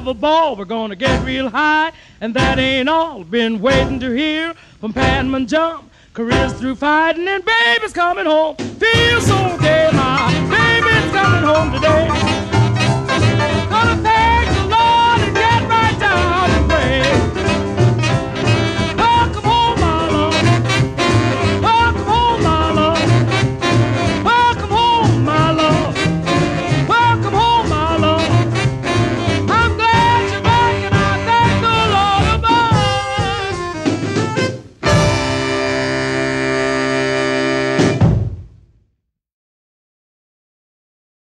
have a ball. We're gonna get real high, and that ain't all. Been waiting to hear from Panman Jump. Careers through fighting, and baby's coming home. Feel so gay, my baby's coming home today.